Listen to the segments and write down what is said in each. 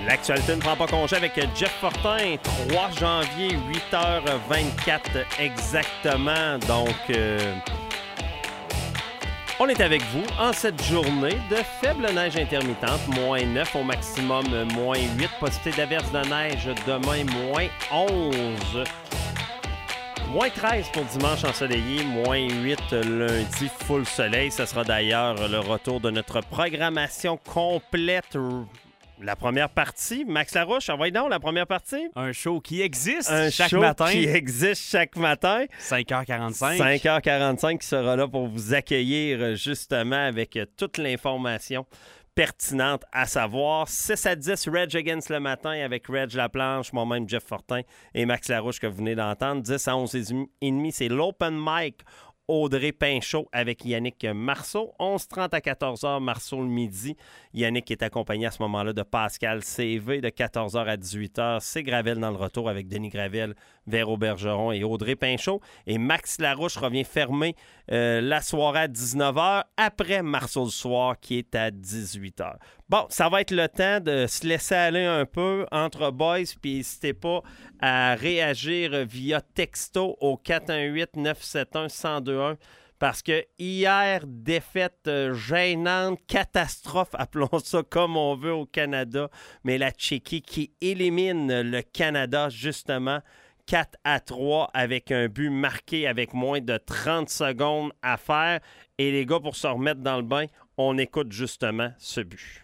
L'actualité ne prend pas congé avec Jeff Fortin, 3 janvier, 8h24 exactement. Donc, on est avec vous en cette journée de faible neige intermittente, moins 9 au maximum, moins 8. Possibilité d'averse de neige demain, moins 11. Moins 13 pour dimanche ensoleillé, moins 8 lundi, full soleil. Ce sera d'ailleurs le retour de notre programmation complète. La première partie, Max Larouche, envoyez donc la première partie. Un show qui existe chaque matin. Qui existe chaque matin. 5h45. 5h45 qui sera là pour vous accueillir justement avec toute l'information pertinente à savoir. 6 à 10, Reg Against le matin avec Reg Laplanche, moi-même Jeff Fortin et Max Larouche que vous venez d'entendre. 10 à 11 et demi, c'est l'Open Mic. Audrey Pinchot avec Yannick Marceau. 11h30 à 14h, Marceau le midi. Yannick est accompagné à ce moment-là de Pascal CV. De 14h à 18h, c'est Gravel dans le retour avec Denis Gravel, Véro Bergeron et Audrey Pinchot. Et Max Larouche revient fermer la soirée à 19h après Marceau le soir qui est à 18h. Bon, ça va être le temps de se laisser aller un peu entre boys, puis n'hésitez pas à réagir via texto au 418-971-1021 parce que hier, défaite gênante, catastrophe, appelons ça comme on veut au Canada, mais la Tchéquie qui élimine le Canada justement 4-3 avec un but marqué avec moins de 30 secondes à faire. Et les gars, pour se remettre dans le bain, on écoute justement ce but.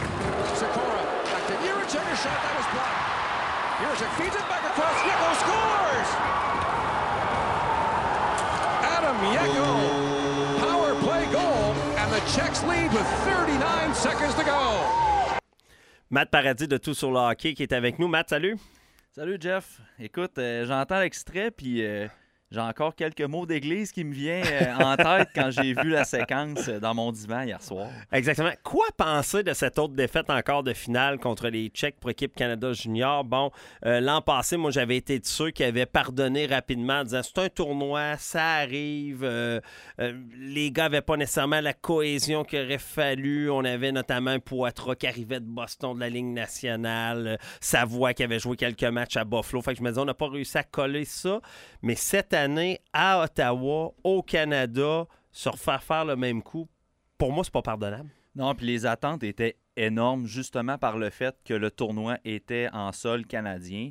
Adam Yeko, power play goal, and the Czechs lead with 39 seconds to go. Matt Paradis de Tout sur le hockey qui est avec nous. Matt, salut. Salut Jeff. Écoute, j'entends l'extrait puis j'ai encore quelques mots d'église qui me viennent en tête quand j'ai vu la séquence dans mon divan hier soir. Exactement. Quoi penser de cette autre défaite encore de finale contre les Tchèques pour équipe Canada Junior? Bon, l'an passé, moi, j'avais été de ceux qui avaient pardonné rapidement en disant c'est un tournoi, ça arrive. Les gars n'avaient pas nécessairement la cohésion qu'il aurait fallu. On avait notamment un Poitras qui arrivait de Boston de la Ligue nationale, Savoie qui avait joué quelques matchs à Buffalo. Fait que je me disais, on n'a pas réussi à coller ça. Mais cette année, à Ottawa, au Canada, se refaire faire le même coup, pour moi, c'est pas pardonnable. Non, puis les attentes étaient énormes justement par le fait que le tournoi était en sol canadien.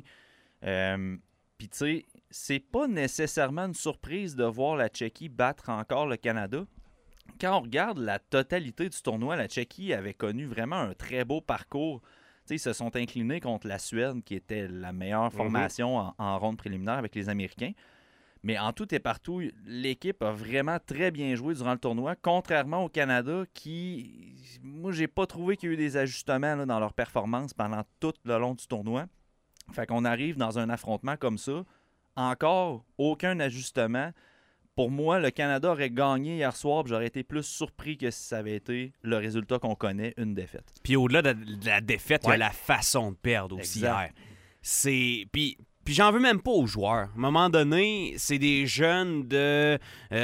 Puis tu sais, c'est pas nécessairement une surprise de voir la Tchéquie battre encore le Canada. Quand on regarde la totalité du tournoi, la Tchéquie avait connu vraiment un très beau parcours. T'sais, ils se sont inclinés contre la Suède, qui était la meilleure formation en ronde préliminaire avec les Américains. Mais en tout et partout, l'équipe a vraiment très bien joué durant le tournoi, contrairement au Canada qui, moi, j'ai pas trouvé qu'il y a eu des ajustements là, dans leur performance pendant tout le long du tournoi. Fait qu'on arrive dans un affrontement comme ça, encore aucun ajustement. Pour moi, le Canada aurait gagné hier soir, puis j'aurais été plus surpris que si ça avait été le résultat qu'on connaît, une défaite. Puis au-delà de la défaite, il y a la façon de perdre aussi Exact. hier. Puis j'en veux même pas aux joueurs. À un moment donné, c'est des jeunes de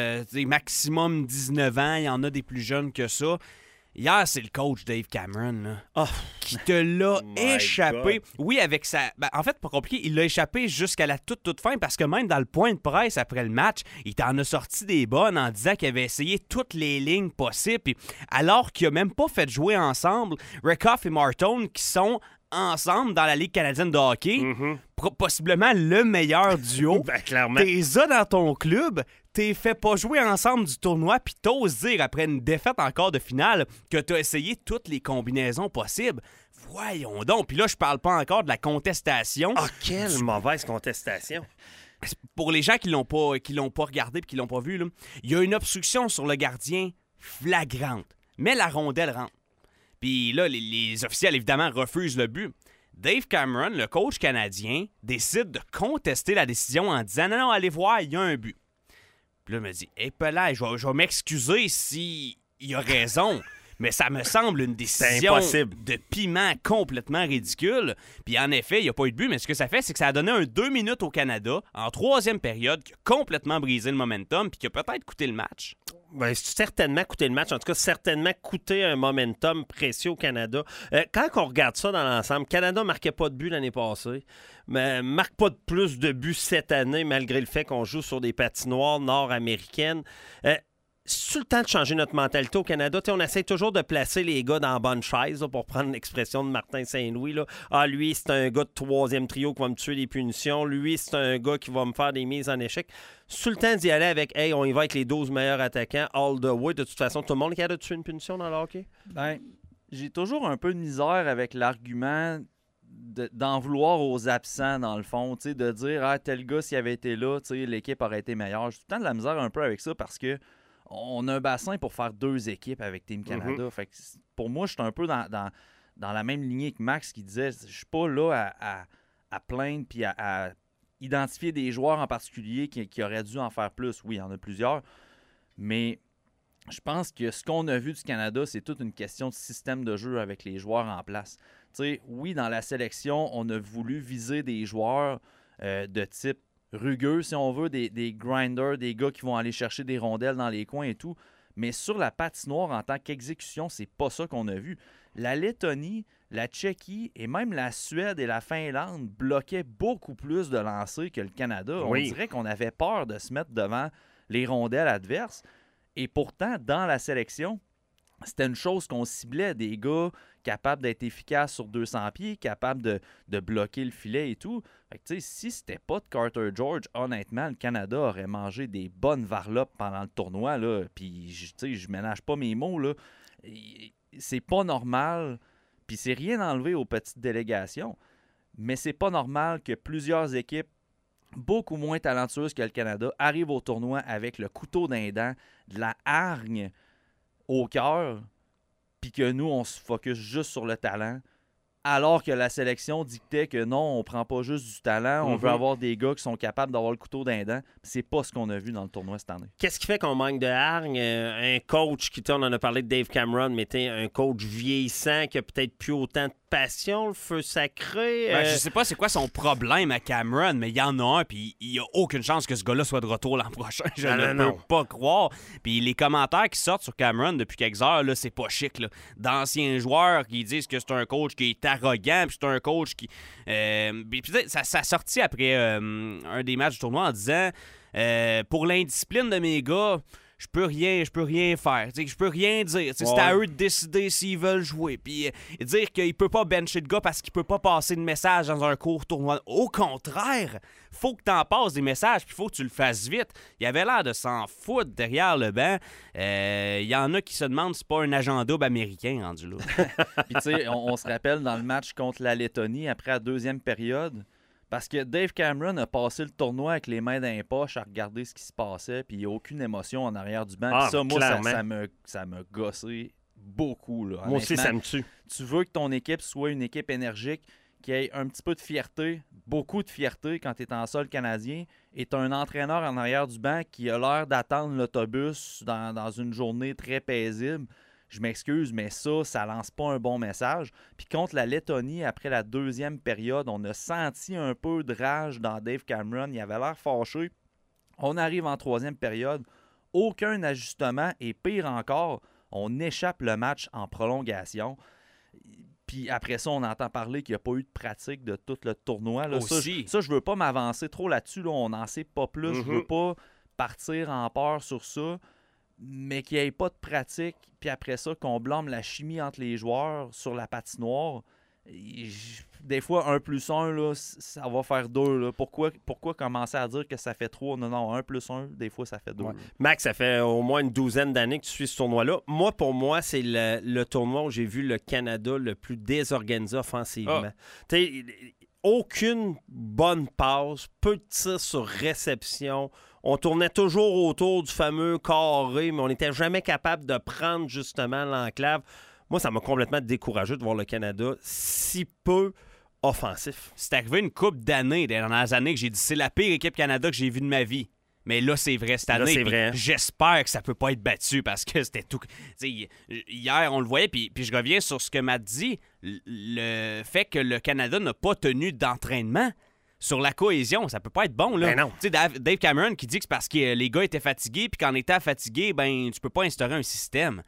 maximum 19 ans. Il y en a des plus jeunes que ça. Hier, c'est le coach Dave Cameron là, qui te l'a échappé. God. Oui, avec sa... en fait, pas compliqué, il l'a échappé jusqu'à la toute fin parce que même dans le point de presse après le match, il t'en a sorti des bonnes en disant qu'il avait essayé toutes les lignes possibles. Puis, alors qu'il a même pas fait jouer ensemble Rakoff et Martone qui sont ensemble dans la Ligue canadienne de hockey, possiblement le meilleur duo. Ben, clairement. T'es ça dans ton club, t'es fait pas jouer ensemble du tournoi, puis t'oses dire, après une défaite encore de finale, que t'as essayé toutes les combinaisons possibles. Voyons donc. Puis là, je parle pas encore de la contestation. Ah, quelle mauvaise contestation. Pour les gens qui l'ont pas regardé et qui l'ont pas vu, là, il y a une obstruction sur le gardien flagrante. Mais la rondelle rentre. Puis là, les officiels, évidemment, refusent le but. Dave Cameron, le coach canadien, décide de contester la décision en disant « Non, allez voir, il y a un but. » Puis là, il me dit « Hé, Pelay, je vais m'excuser s'il a raison. » Mais ça me semble une décision de piment complètement ridicule. Puis en effet, il n'y a pas eu de but, mais ce que ça fait, c'est que ça a donné un 2 minutes au Canada, en troisième période, qui a complètement brisé le momentum, puis qui a peut-être coûté le match. Ben, certainement coûter le match. En tout cas, certainement coûter un momentum précieux au Canada. Quand on regarde ça dans l'ensemble, Canada ne marquait pas de but l'année passée, mais marque pas de plus de buts cette année, malgré le fait qu'on joue sur des patinoires nord-américaines. C'est le temps de changer notre mentalité au Canada. On essaie toujours de placer les gars dans la bonne chaise, là, pour prendre l'expression de Martin Saint-Louis. Là. Ah, lui, c'est un gars de 3e trio qui va me tuer des punitions. Lui, c'est un gars qui va me faire des mises en échec. C'est le temps d'y aller avec, hey, on y va avec les 12 meilleurs attaquants all the way. De toute façon, tout le monde est capable de tuer une punition dans le hockey? Ben, j'ai toujours un peu de misère avec l'argument d'en vouloir aux absents, dans le fond. De dire, ah, tel gars, s'il avait été là, l'équipe aurait été meilleure. J'ai tout le temps de la misère un peu avec ça parce que on a un bassin pour faire 2 équipes avec Team Canada. Fait que pour moi, je suis un peu dans la même lignée que Max qui disait, je suis pas là à plaindre puis à identifier des joueurs en particulier qui auraient dû en faire plus. Oui, il y en a plusieurs. Mais je pense que ce qu'on a vu du Canada, c'est toute une question de système de jeu avec les joueurs en place. Oui, dans la sélection, on a voulu viser des joueurs de type rugueux, si on veut, des grinders, des gars qui vont aller chercher des rondelles dans les coins et tout. Mais sur la patinoire, en tant qu'exécution, c'est pas ça qu'on a vu. La Lettonie, la Tchéquie et même la Suède et la Finlande bloquaient beaucoup plus de lancers que le Canada. Oui. On dirait qu'on avait peur de se mettre devant les rondelles adverses. Et pourtant, dans la sélection, c'était une chose qu'on ciblait, des gars capables d'être efficaces sur 200 pieds, capables de bloquer le filet et tout. Fait que, si c'était pas de Carter George, honnêtement, le Canada aurait mangé des bonnes varlopes pendant le tournoi. Là. Puis, je ménage pas mes mots. Là. C'est pas normal. Puis, c'est rien enlevé aux petites délégations. Mais c'est pas normal que plusieurs équipes beaucoup moins talentueuses que le Canada arrivent au tournoi avec le couteau d'un dent, de la hargne au cœur, puis que nous, on se focus juste sur le talent, alors que la sélection dictait que non, on prend pas juste du talent, on veut avoir des gars qui sont capables d'avoir le couteau d'un dent. C'est pas ce qu'on a vu dans le tournoi cette année. Qu'est-ce qui fait qu'on manque de hargne? Un coach qui, on en a parlé de Dave Cameron, mais un coach vieillissant qui a peut-être plus autant de passion, le feu sacré. Je sais pas c'est quoi son problème à Cameron, mais il y en a un, puis il y a aucune chance que ce gars-là soit de retour l'an prochain. Je ne peux pas croire. Puis les commentaires qui sortent sur Cameron depuis quelques heures, là, c'est pas chic. Là. D'anciens joueurs qui disent que c'est un coach qui est arrogant, puis c'est un coach qui... ça a sorti après un des matchs du tournoi en disant pour l'indiscipline de mes gars, je peux rien faire. Je peux rien dire. C'est à eux de décider s'ils veulent jouer. Puis dire qu'il peut pas bencher le gars parce qu'il peut pas passer de message dans un court tournoi. Au contraire, faut que t'en passes des messages puis faut que tu le fasses vite. Il avait l'air de s'en foutre derrière le banc. Il y en a qui se demandent si c'est pas un agent double américain rendu là. Puis tu sais, on se rappelle dans le match contre la Lettonie, après la 2e période, parce que Dave Cameron a passé le tournoi avec les mains dans les poches à regarder ce qui se passait, puis il n'y a aucune émotion en arrière du banc. Puis ça, moi, ça m'a gossé beaucoup. Là, moi aussi, ça me tue. Tu veux que ton équipe soit une équipe énergique, qui ait un petit peu de fierté, beaucoup de fierté quand tu es en sol canadien, et tu as un entraîneur en arrière du banc qui a l'air d'attendre l'autobus dans une journée très paisible. Je m'excuse, mais ça lance pas un bon message. Puis contre la Lettonie, après la 2e période, on a senti un peu de rage dans Dave Cameron. Il avait l'air fâché. On arrive en 3e période. Aucun ajustement. Et pire encore, on échappe le match en prolongation. Puis après ça, on entend parler qu'il n'y a pas eu de pratique de tout le tournoi. Là. Ça, je veux pas m'avancer trop là-dessus. Là. On n'en sait pas plus. Je veux pas partir en peur sur ça. Mais qu'il n'y ait pas de pratique, puis après ça, qu'on blâme la chimie entre les joueurs sur la patinoire. Des fois, 1+1, là, ça va faire 2. Là. Pourquoi commencer à dire que ça fait 3? Non, 1+1, des fois, ça fait 2. Ouais. Max, ça fait au moins une douzaine d'années que tu suis ce tournoi-là. Pour moi, c'est le tournoi où j'ai vu le Canada le plus désorganisé offensivement. Aucune bonne passe, peu de tirs sur réception. On tournait toujours autour du fameux carré, mais on n'était jamais capable de prendre justement l'enclave. Moi, ça m'a complètement découragé de voir le Canada si peu offensif. C'est arrivé une couple d'années, des dernières années, que j'ai dit c'est la pire équipe Canada que j'ai vue de ma vie. Mais là, c'est vrai cette année. Là, c'est vrai. J'espère que ça peut pas être battu parce que c'était tout... T'sais, hier, on le voyait, puis je reviens sur ce que Matt dit. Le fait que le Canada n'a pas tenu d'entraînement. sur la cohésion, ça peut pas être bon, là. Ben non. Tu sais, Dave Cameron qui dit que c'est parce que les gars étaient fatigués, puis qu'en étant fatigués, ben, tu peux pas instaurer un système.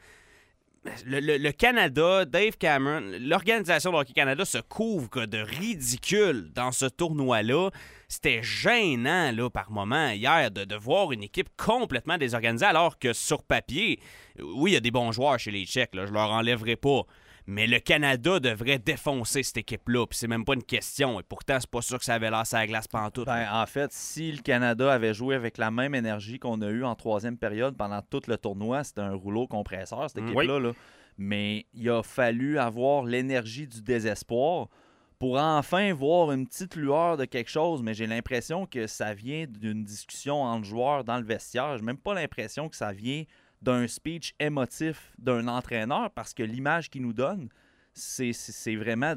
Le Canada, Dave Cameron, l'organisation de Hockey Canada se couvre de ridicule dans ce tournoi-là. C'était gênant là, par moment hier de voir une équipe complètement désorganisée alors que sur papier, oui, il y a des bons joueurs chez les Tchèques, là, je leur enlèverai pas. Mais le Canada devrait défoncer cette équipe-là, puis c'est même pas une question. Et pourtant, c'est pas sûr que ça avait l'air sur la glace pantoute. En fait, si le Canada avait joué avec la même énergie qu'on a eue en troisième période pendant tout le tournoi, c'était un rouleau compresseur, cette équipe-là. Là. Mais il a fallu avoir l'énergie du désespoir pour enfin voir une petite lueur de quelque chose. Mais j'ai l'impression que ça vient d'une discussion entre joueurs dans le vestiaire. J'ai même pas l'impression que ça vient d'un speech émotif d'un entraîneur, parce que l'image qu'il nous donne, c'est vraiment...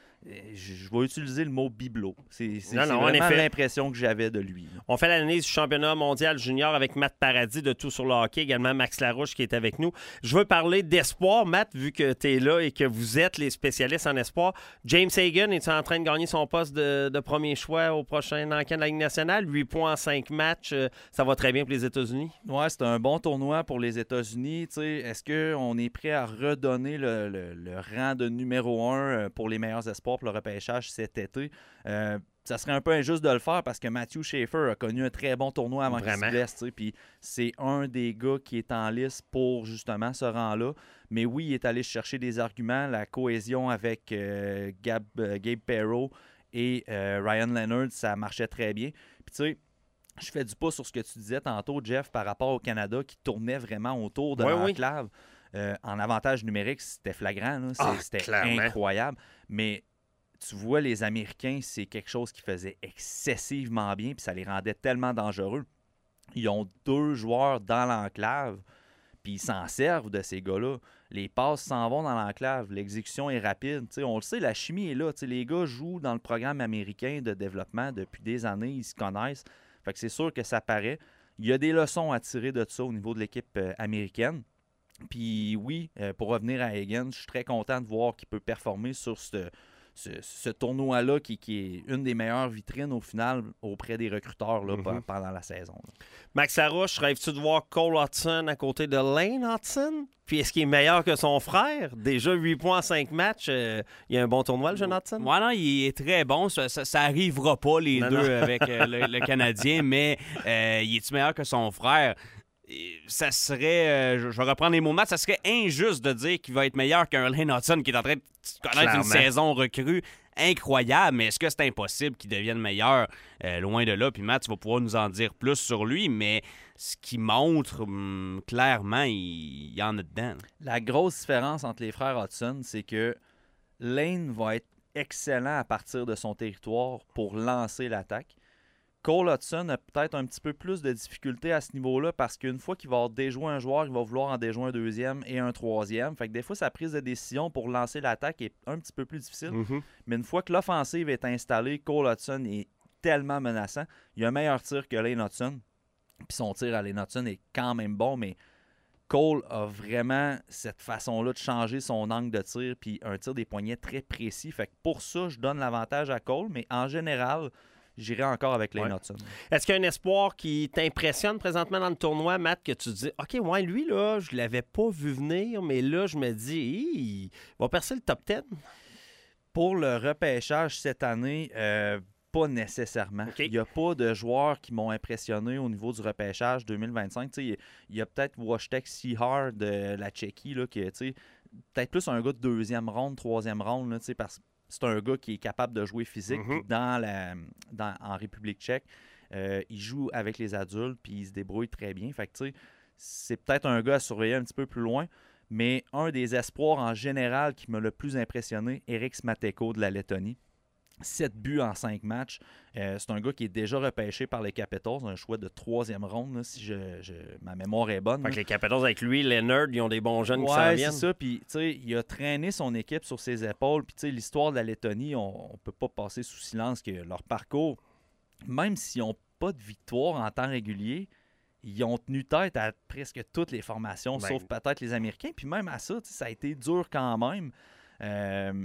Je vais utiliser le mot bibelot. C'est vraiment l'impression que j'avais de lui. On fait l'analyse du championnat mondial junior avec Matt Paradis de Tout sur le hockey, également Max Larouche qui est avec nous. Je veux parler d'espoir, Matt, vu que tu es là et que vous êtes les spécialistes en espoir. James Hagan est en train de gagner son poste de premier choix au prochain encamp de la Ligue nationale? 8 points en 5 matchs, ça va très bien pour les États-Unis? Oui, c'est un bon tournoi pour les États-Unis. Est-ce qu'on est prêt à redonner le rang de numéro 1 pour les meilleurs espoirs pour le repêchage cet été? Ça serait un peu injuste de le faire parce que Matthew Schaefer a connu un très bon tournoi avant qu'il se blesse. Puis c'est un des gars qui est en liste pour justement ce rang-là. Mais oui, il est allé chercher des arguments. La cohésion avec Gabe Perreault et Ryan Leonard, ça marchait très bien. Puis tu sais, je fais du pas sur ce que tu disais tantôt, Jeff, par rapport au Canada qui tournait vraiment autour de l'enclave. En avantage numérique, c'était flagrant. Là. C'était incroyable. Mais tu vois, les Américains, c'est quelque chose qui faisait excessivement bien, puis ça les rendait tellement dangereux. Ils ont 2 joueurs dans l'enclave, puis ils s'en servent de ces gars-là. Les passes s'en vont dans l'enclave, l'exécution est rapide. T'sais, on le sait, la chimie est là. T'sais, les gars jouent dans le programme américain de développement depuis des années, ils se connaissent. Fait que c'est sûr que ça paraît. Il y a des leçons à tirer de ça au niveau de l'équipe américaine. Puis oui, pour revenir à Hagan, je suis très content de voir qu'il peut performer sur ce tournoi-là qui est une des meilleures vitrines au final auprès des recruteurs là, pendant la saison. Là. Max Larouche, rêves-tu de voir Cole Hudson à côté de Lane Hudson? Puis est-ce qu'il est meilleur que son frère? Déjà 8 points en 5 matchs. Il y a un bon tournoi, le jeune Hudson? Ouais, non, il est très bon. Ça arrivera pas, les deux, avec le Canadien, mais il est-tu meilleur que son frère? Ça serait, je vais reprendre les mots Matt, ça serait injuste de dire qu'il va être meilleur qu'un Lane Hudson qui est en train de connaître une saison recrue incroyable, mais est-ce que c'est impossible qu'il devienne meilleur? Loin de là, puis Matt, tu vas pouvoir nous en dire plus sur lui, mais ce qui montre, clairement, il y en a dedans. La grosse différence entre les frères Hudson, c'est que Lane va être excellent à partir de son territoire pour lancer l'attaque. Cole Hudson a peut-être un petit peu plus de difficultés à ce niveau-là parce qu'une fois qu'il va avoir déjoué un joueur, il va vouloir en déjouer un deuxième et un troisième. Fait que des fois, sa prise de décision pour lancer l'attaque est un petit peu plus difficile. Mais une fois que l'offensive est installée, Cole Hudson est tellement menaçant. Il a un meilleur tir que Lane Hudson. Puis son tir à Lane Hudson est quand même bon, mais Cole a vraiment cette façon-là de changer son angle de tir puis un tir des poignets très précis. Fait que pour ça, je donne l'avantage à Cole, mais en général, j'irai encore avec Lane Hudson. Est-ce qu'il y a un espoir qui t'impressionne présentement dans le tournoi, Matt, que tu dis, OK, ouais, lui, là, je l'avais pas vu venir, mais là, je me dis, il va percer le top 10? Pour le repêchage cette année, pas nécessairement. Il n'y a pas de joueurs qui m'ont impressionné au niveau du repêchage 2025. Il y a peut-être Wojtek Sihar de la Tchéquie, là, qui peut-être plus un gars de 2e ronde, 3e ronde, là, parce que c'est un gars qui est capable de jouer physique en République tchèque. Il joue avec les adultes puis il se débrouille très bien. Fait que, c'est peut-être un gars à surveiller un petit peu plus loin. Mais un des espoirs en général qui m'a le plus impressionné, Eric Smateko de la Lettonie. 7 buts en 5 matchs. C'est un gars qui est déjà repêché par les Capitals, un choix de 3e ronde, là, si ma mémoire est bonne. Fait que les Capitals, avec lui, Leonard, ils ont des bons jeunes qui s'en viennent. C'est ça. Puis, il a traîné son équipe sur ses épaules. Puis, l'histoire de la Lettonie, on ne peut pas passer sous silence que leur parcours, même s'ils n'ont pas de victoire en temps régulier, ils ont tenu tête à presque toutes les formations, sauf peut-être les Américains. Puis même à ça, ça a été dur quand même.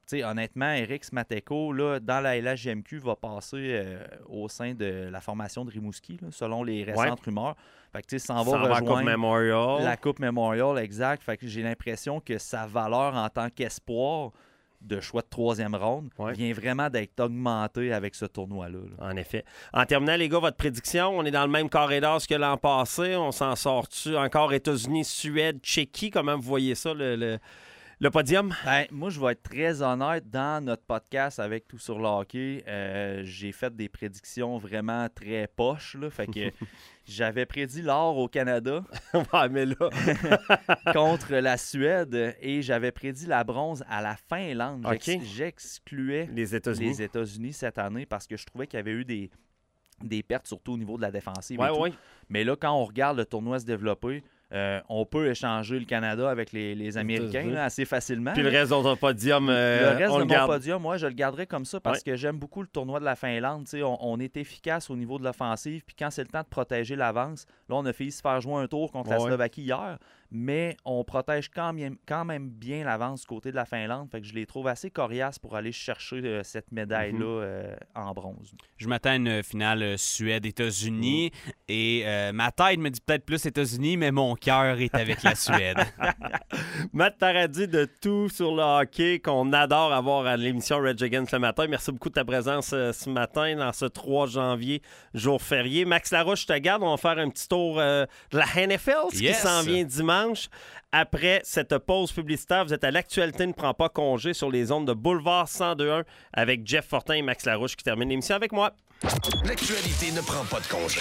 honnêtement, Eric Smateko, là, dans la LHJMQ, va passer au sein de la formation de Rimouski, là, selon les récentes rumeurs. Fait que, s'en va rejoindre la Coupe Memorial. La Coupe Memorial, exact. Fait que j'ai l'impression que sa valeur en tant qu'espoir de choix de 3e ronde vient vraiment d'être augmentée avec ce tournoi-là. Là. En effet. En terminant, les gars, votre prédiction, on est dans le même corridor que l'an passé. On s'en sort-tu encore États-Unis, Suède, Tchéquie? Comment vous voyez ça, le podium? Ben, moi, je vais être très honnête. Dans notre podcast avec Tout sur le hockey, j'ai fait des prédictions vraiment très poches. Là, fait que j'avais prédit l'or au Canada ouais, mais là... contre la Suède et j'avais prédit la bronze à la Finlande. Okay. J'excluais les États-Unis cette année parce que je trouvais qu'il y avait eu des pertes, surtout au niveau de la défensive. Ouais. Mais là, quand on regarde le tournoi se développer, on peut échanger le Canada avec les Américains là, assez facilement. Puis le reste de notre podium, le reste on de le mon garde. podium, moi, je le garderai comme ça parce que j'aime beaucoup le tournoi de la Finlande. On est efficace au niveau de l'offensive. Puis quand c'est le temps de protéger l'avance, là, on a failli se faire jouer un tour contre la Slovaquie hier. Mais on protège quand même bien l'avance du côté de la Finlande. Fait que je les trouve assez coriaces pour aller chercher cette médaille-là en bronze. Je m'attends à une finale Suède-États-Unis et ma tête me dit peut-être plus États-Unis, mais mon cœur est avec la Suède. Matt Paradis de Tout sur le hockey qu'on adore avoir à l'émission Rage Against le matin. Merci beaucoup de ta présence ce matin dans ce 3 janvier, jour férié. Max Larouche, je te garde. On va faire un petit tour de la NFL, qui s'en vient dimanche. Après cette pause publicitaire, vous êtes à l'actualité ne prend pas congé sur les ondes de Boulevard 102.1 avec Jeff Fortin et Max Larouche qui terminent l'émission avec moi. L'actualité ne prend pas de congé.